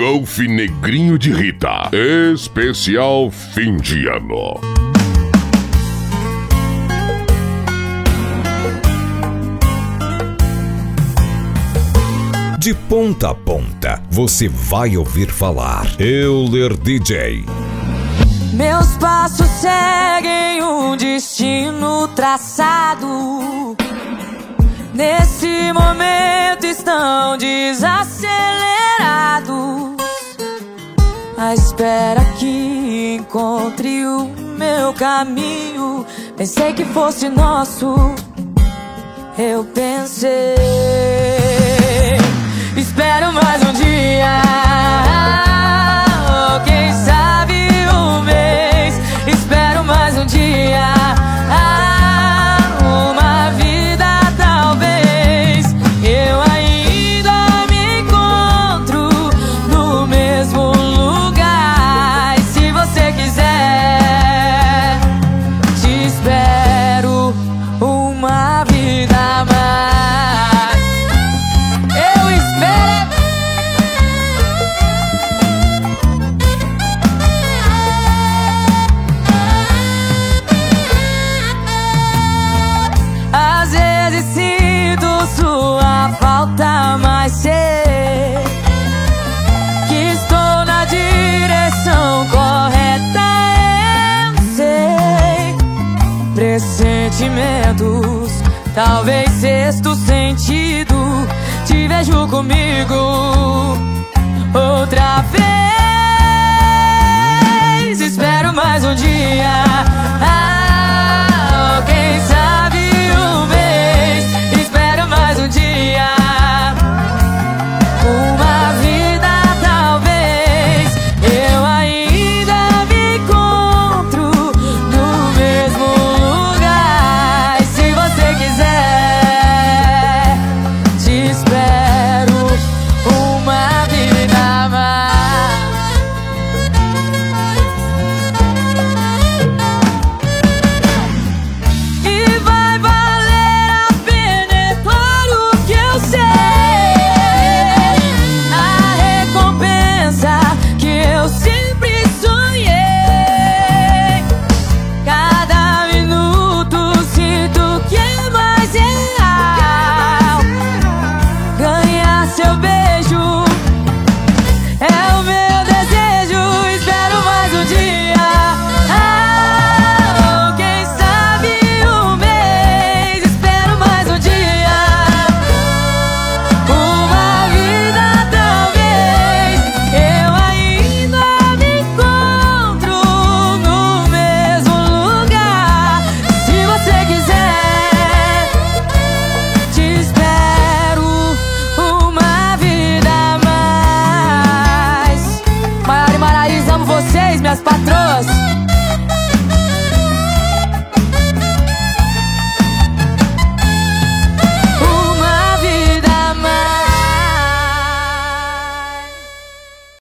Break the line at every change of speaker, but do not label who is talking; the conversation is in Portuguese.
Golf Negrinho de Rita, especial fim de ano.
De ponta a ponta, você vai ouvir falar Euler DJ.
Meus passos seguem um destino traçado. Nesse momento estão desacelerados, à espera que encontre o meu caminho. Pensei que fosse nosso, eu pensei. Espero mais um dia, ou quem sabe um mês. Espero mais um dia, uma vida talvez. Eu ainda me encontro no mesmo lugar. E se você quiser, te espero uma vida a mais. Falta, mas sei que estou na direção correta. Eu sei, pressentimentos, talvez sexto sentido. Te vejo comigo outra vez. Espero mais um dia, quem sabe